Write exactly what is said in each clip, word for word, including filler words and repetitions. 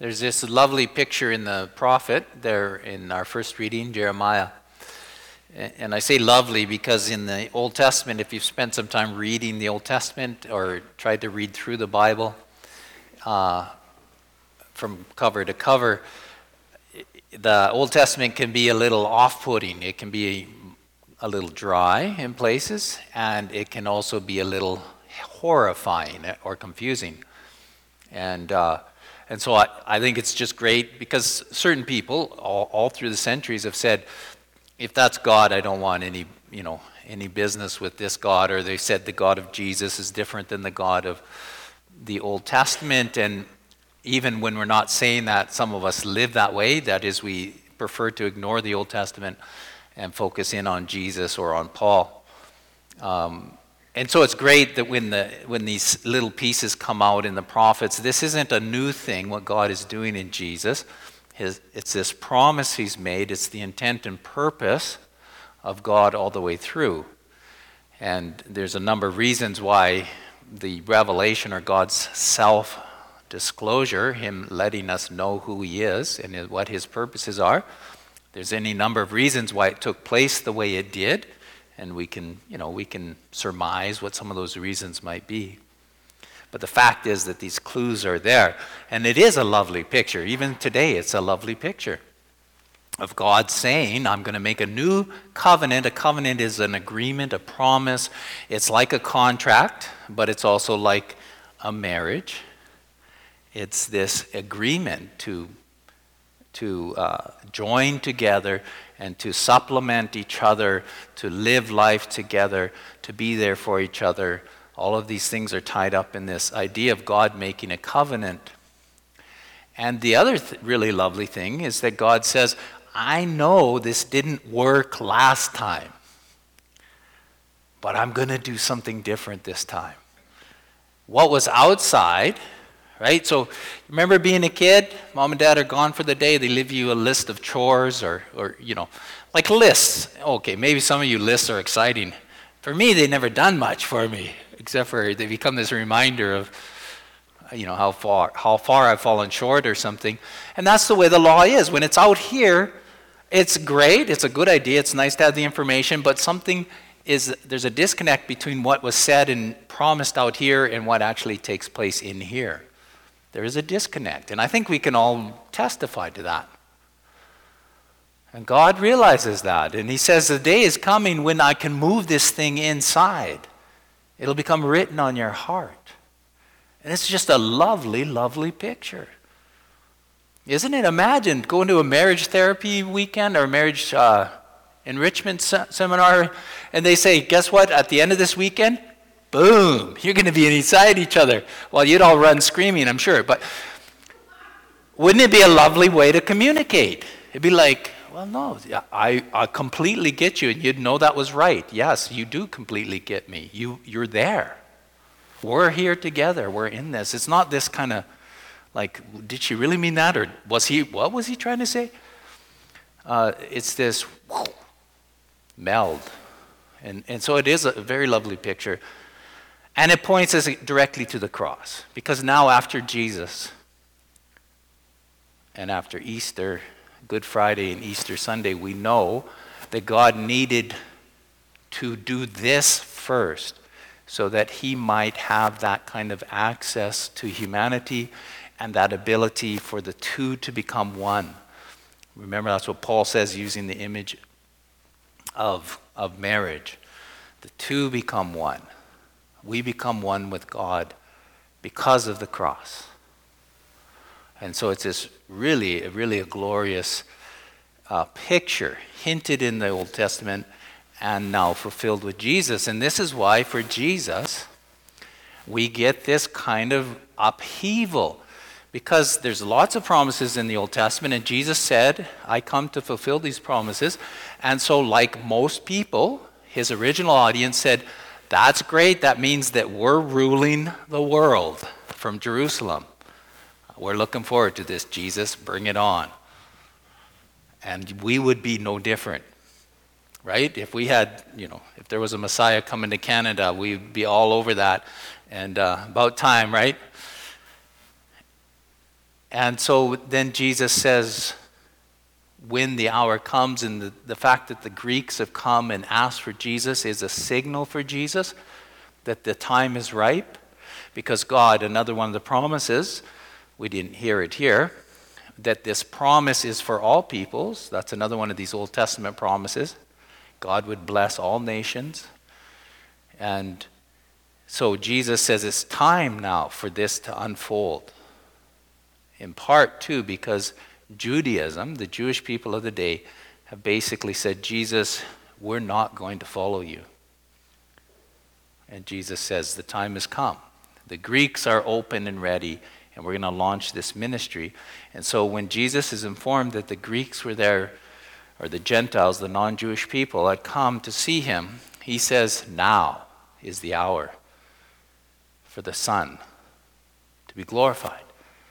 There's this lovely picture in the prophet there in our first reading, Jeremiah. And I say lovely because in the Old Testament, if you've spent some time reading the Old Testament or tried to read through the Bible uh, from cover to cover, the Old Testament can be a little off-putting. It can be a little dry in places, and it can also be a little horrifying or confusing. And uh, and so I, I think it's just great because certain people all, all through the centuries have said, if that's God, I don't want any, you know, any business with this God. Or they said the God of Jesus is different than the God of the Old Testament. And even when we're not saying that, some of us live that way. That is, we prefer to ignore the Old Testament and focus in on Jesus or on Paul. Um, and so it's great that when the when these little pieces come out in the prophets, this isn't a new thing, what God is doing in Jesus. His, it's this promise he's made. It's the intent and purpose of God all the way through. And there's a number of reasons why the revelation or God's self-disclosure, him letting us know who he is and what his purposes are, there's any number of reasons why it took place the way it did. And we can, you know, we can surmise what some of those reasons might be. But the fact is that these clues are there. And it is a lovely picture. Even today, it's a lovely picture of God saying, I'm going to make a new covenant. A covenant is an agreement, a promise. It's like a contract, but it's also like a marriage. It's this agreement to, to uh, join together and to supplement each other, to live life together, to be there for each other. All of these things are tied up in this idea of God making a covenant. And the other th- really lovely thing is that God says, I know this didn't work last time, but I'm going to do something different this time. What was outside, right? So remember being a kid, mom and dad are gone for the day, they leave you a list of chores or, or you know, like lists. Okay, maybe some of you lists are exciting. For me, they've never done much for me, except for they become this reminder of, you know, how far how far I've fallen short or something. And that's the way the law is. When it's out here, it's great, it's a good idea, it's nice to have the information, but something is, there's a disconnect between what was said and promised out here and what actually takes place in here. There is a disconnect, and I think we can all testify to that. And God realizes that, and he says the day is coming when I can move this thing inside. It'll become written on your heart. And it's just a lovely, lovely picture. Isn't it? Imagine going to a marriage therapy weekend or marriage uh, enrichment se- seminar, and they say, guess what? At the end of this weekend, boom, you're going to be inside each other. Well, you'd all run screaming, I'm sure. But wouldn't it be a lovely way to communicate? It'd be like, well, no, I, I completely get you, and you'd know that was right. Yes, you do completely get me. You, you're there. We're here together. We're in this. It's not this kind of like, did she really mean that? Or was he, what was he trying to say? Uh, it's this whoosh, meld. And, and so it is a very lovely picture. And it points us directly to the cross. Because now after Jesus and after Easter, Good Friday and Easter Sunday, we know that God needed to do this first so that he might have that kind of access to humanity and that ability for the two to become one. Remember, that's what Paul says using the image of, of marriage. The two become one. We become one with God because of the cross. And so it's this really, really a glorious uh, picture hinted in the Old Testament and now fulfilled with Jesus. And this is why for Jesus, we get this kind of upheaval. Because there's lots of promises in the Old Testament, and Jesus said, I come to fulfill these promises. And so like most people, his original audience said, that's great, that means that we're ruling the world from Jerusalem. We're looking forward to this, Jesus, bring it on. And we would be no different, right? If we had, you know, if there was a Messiah coming to Canada, we'd be all over that. And uh, about time, right? And so then Jesus says, when the hour comes, and the, the fact that the Greeks have come and asked for Jesus is a signal for Jesus that the time is ripe, because God, another one of the promises, we didn't hear it here, that this promise is for all peoples. That's another one of these Old Testament promises. God would bless all nations. And so Jesus says it's time now for this to unfold. In part, too, because Judaism, the Jewish people of the day, have basically said, Jesus, we're not going to follow you. And Jesus says, the time has come. The Greeks are open and ready, and we're going to launch this ministry. And so when Jesus is informed that the Greeks were there, or the Gentiles, the non-Jewish people, had come to see him, he says, now is the hour for the Son to be glorified.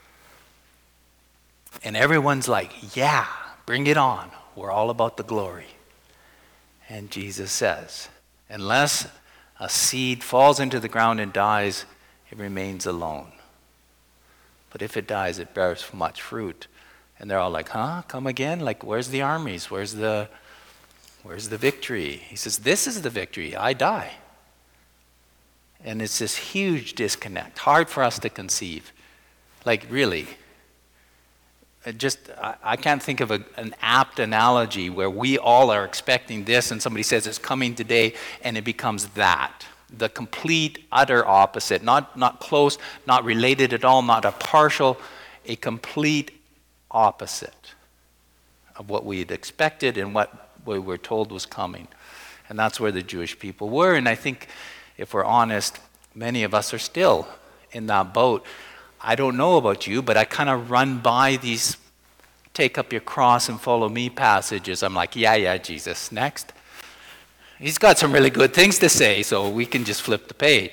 And everyone's like, yeah, bring it on. We're all about the glory. And Jesus says, unless a seed falls into the ground and dies, it remains alone. But if it dies, it bears much fruit. And they're all like, huh? Come again? Like, where's the armies? Where's the, where's the victory? He says, this is the victory. I die. And it's this huge disconnect, hard for us to conceive. Like, really. It just, I, I can't think of a, an apt analogy where we all are expecting this and somebody says it's coming today and it becomes that. The complete, utter opposite. Not, not close, not related at all, not a partial, a complete opposite of what we had expected and what we were told was coming. And that's where the Jewish people were. And I think, if we're honest, many of us are still in that boat. I don't know about you, but I kind of run by these take up your cross and follow me passages. I'm like, yeah, yeah, Jesus, next. He's got some really good things to say, so we can just flip the page.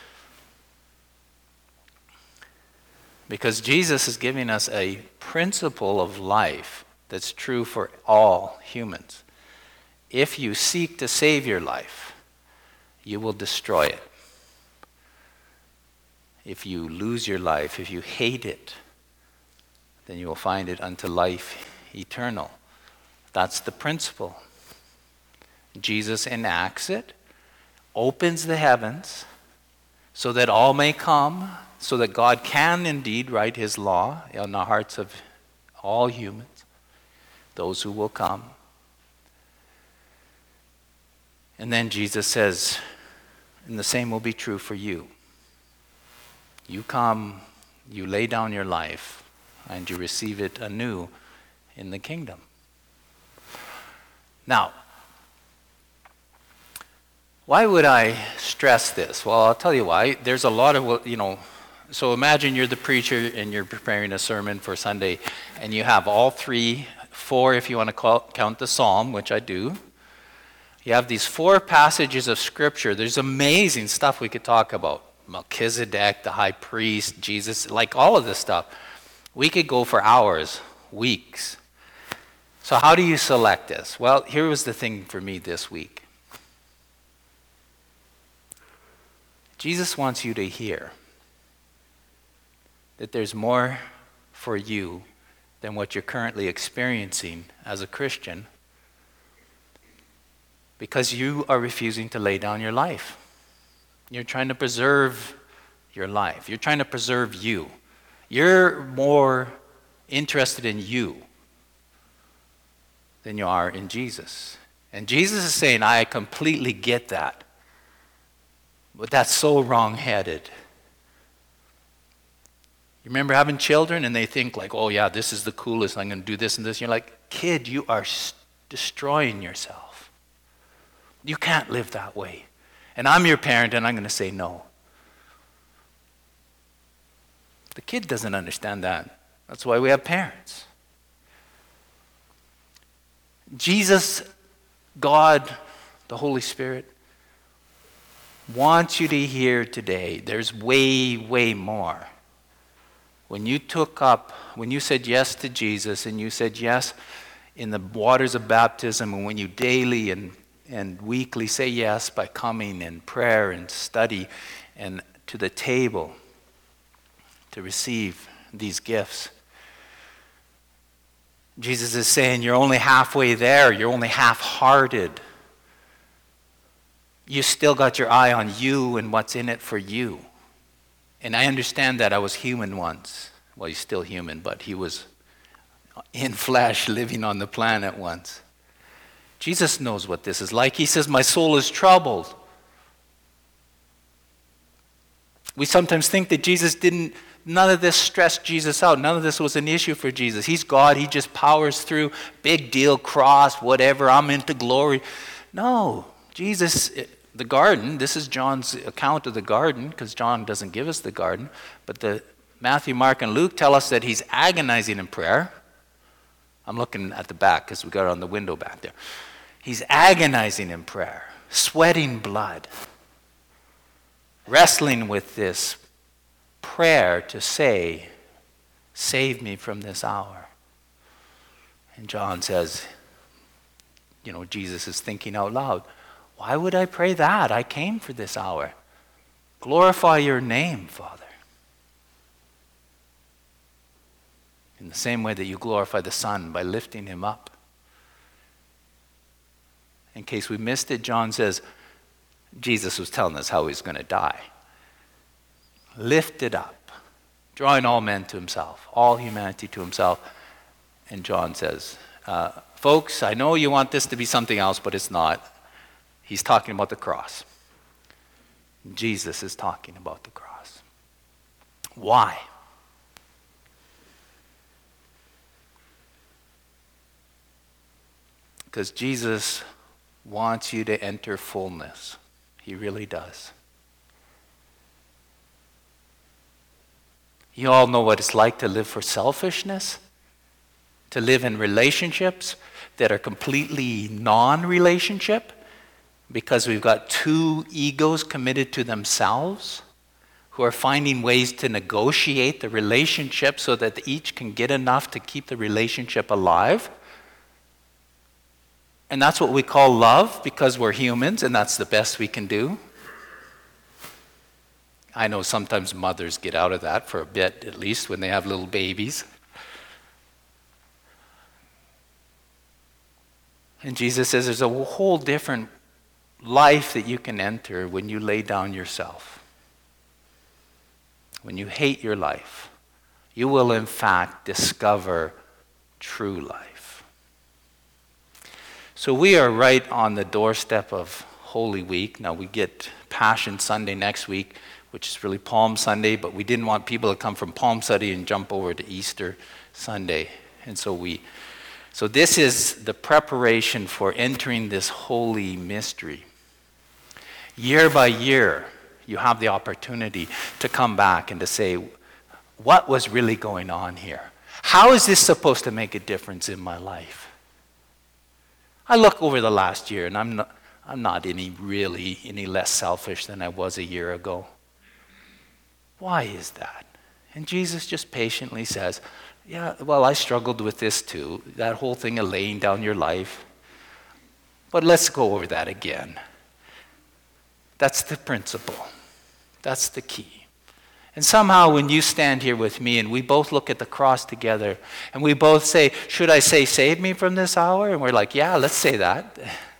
Because Jesus is giving us a principle of life that's true for all humans. If you seek to save your life, you will destroy it. If you lose your life, if you hate it, then you will find it unto life eternal. That's the principle. Jesus enacts it, opens the heavens, so that all may come, so that God can indeed write his law on the hearts of all humans, those who will come. And then Jesus says, and the same will be true for you. You come, you lay down your life, and you receive it anew in the kingdom. Now, why would I stress this? Well, I'll tell you why. There's a lot of, you know, so imagine you're the preacher and you're preparing a sermon for Sunday, and you have all three, four if you want to call, count the psalm, which I do. You have these four passages of Scripture. There's amazing stuff we could talk about. Melchizedek, the high priest, Jesus, like all of this stuff. We could go for hours, weeks. So how do you select this? Well, here was the thing for me this week. Jesus wants you to hear that there's more for you than what you're currently experiencing as a Christian, because you are refusing to lay down your life. You're trying to preserve your life. You're trying to preserve you. You're more interested in you than you are in Jesus. And Jesus is saying, I completely get that. But that's so wrong-headed. You remember having children and they think like, oh yeah, this is the coolest, I'm going to do this and this. You're like, kid, you are destroying yourself. You can't live that way. And I'm your parent and I'm going to say no. The kid doesn't understand that. That's why we have parents. Jesus, God, the Holy Spirit, wants you to hear today, there's way, way more. When you took up, when you said yes to Jesus and you said yes in the waters of baptism, and when you daily and, and weekly say yes by coming in prayer and study and to the table to receive these gifts, Jesus is saying, you're only halfway there. You're only half-hearted. You still got your eye on you and what's in it for you. And I understand that I was human once. Well, he's still human, but he was in flesh living on the planet once. Jesus knows what this is like. He says, my soul is troubled. We sometimes think that Jesus didn't, none of this stressed Jesus out. None of this was an issue for Jesus. He's God. He just powers through. Big deal, cross, whatever. I'm into glory. No, Jesus, the garden, this is John's account of the garden, because John doesn't give us the garden, but the Matthew, Mark, and Luke tell us that he's agonizing in prayer. I'm looking at the back because we got it on the window back there. He's agonizing in prayer, sweating blood, wrestling with this prayer to say, save me from this hour. And John says, you know, Jesus is thinking out loud, why would I pray that? I came for this hour. Glorify your name, Father. In the same way that you glorify the Son by lifting him up. In case we missed it, John says, Jesus was telling us how he's going to die. Lifted up, drawing all men to himself, all humanity to himself. And John says, uh, folks, I know you want this to be something else, but it's not. He's talking about the cross. Jesus is talking about the cross. Why? Because Jesus wants you to enter fullness. He really does. You all know what it's like to live for selfishness, to live in relationships that are completely non-relationship because we've got two egos committed to themselves who are finding ways to negotiate the relationship so that each can get enough to keep the relationship alive. And that's what we call love because we're humans and that's the best we can do. I know sometimes mothers get out of that for a bit, at least when they have little babies. And Jesus says there's a whole different life that you can enter when you lay down yourself. When you hate your life, you will in fact discover true life. So we are right on the doorstep of Holy Week. Now we get Passion Sunday next week, which is really Palm Sunday, but we didn't want people to come from Palm Sunday and jump over to Easter Sunday. And so we, so this is the preparation for entering this holy mystery. Year by year, you have the opportunity to come back and to say, what was really going on here? How is this supposed to make a difference in my life? I look over the last year and I'm not, I'm not any really any less selfish than I was a year ago. Why is that? And Jesus just patiently says, yeah, well, I struggled with this too. That whole thing of laying down your life. But let's go over that again. That's the principle. That's the key. And somehow when you stand here with me and we both look at the cross together and we both say, should I say, save me from this hour? And we're like, yeah, let's say that.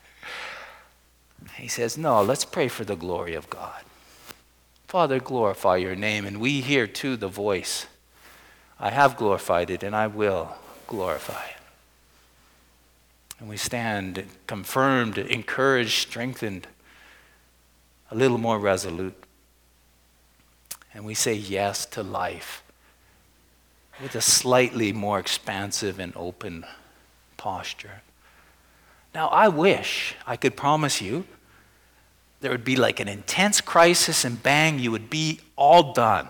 He says, no, let's pray for the glory of God. Father, glorify your name. And we hear too the voice. I have glorified it and I will glorify it. And we stand confirmed, encouraged, strengthened, a little more resolute. And we say yes to life with a slightly more expansive and open posture. Now, I wish I could promise you there would be like an intense crisis and bang, you would be all done.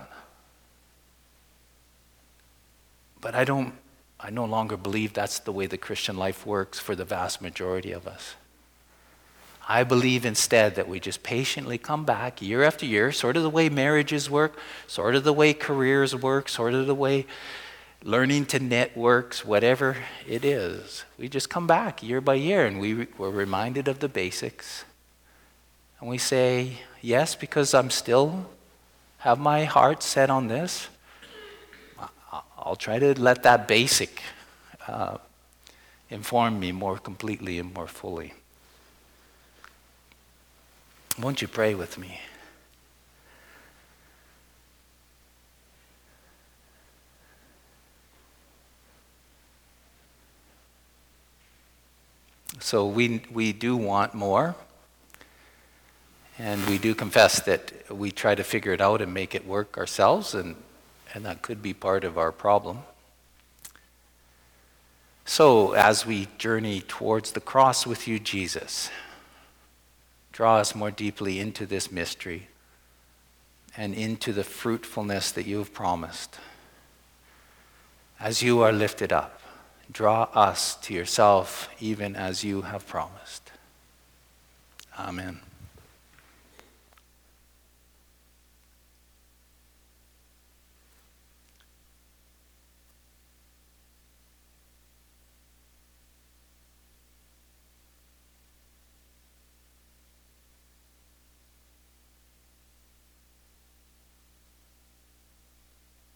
But I don't, I no longer believe that's the way the Christian life works for the vast majority of us. I believe instead that we just patiently come back year after year, sort of the way marriages work, sort of the way careers work, sort of the way learning to knit works, whatever it is. We just come back year by year and we, we're reminded of the basics. And we say, yes, because I'm still have my heart set on this, I'll try to let that basic uh, inform me more completely and more fully. Won't you pray with me? So we we do want more, and we do confess that we try to figure it out and make it work ourselves, and, and that could be part of our problem. So as we journey towards the cross with you, Jesus, draw us more deeply into this mystery and into the fruitfulness that you have promised. As you are lifted up, draw us to yourself even as you have promised. Amen.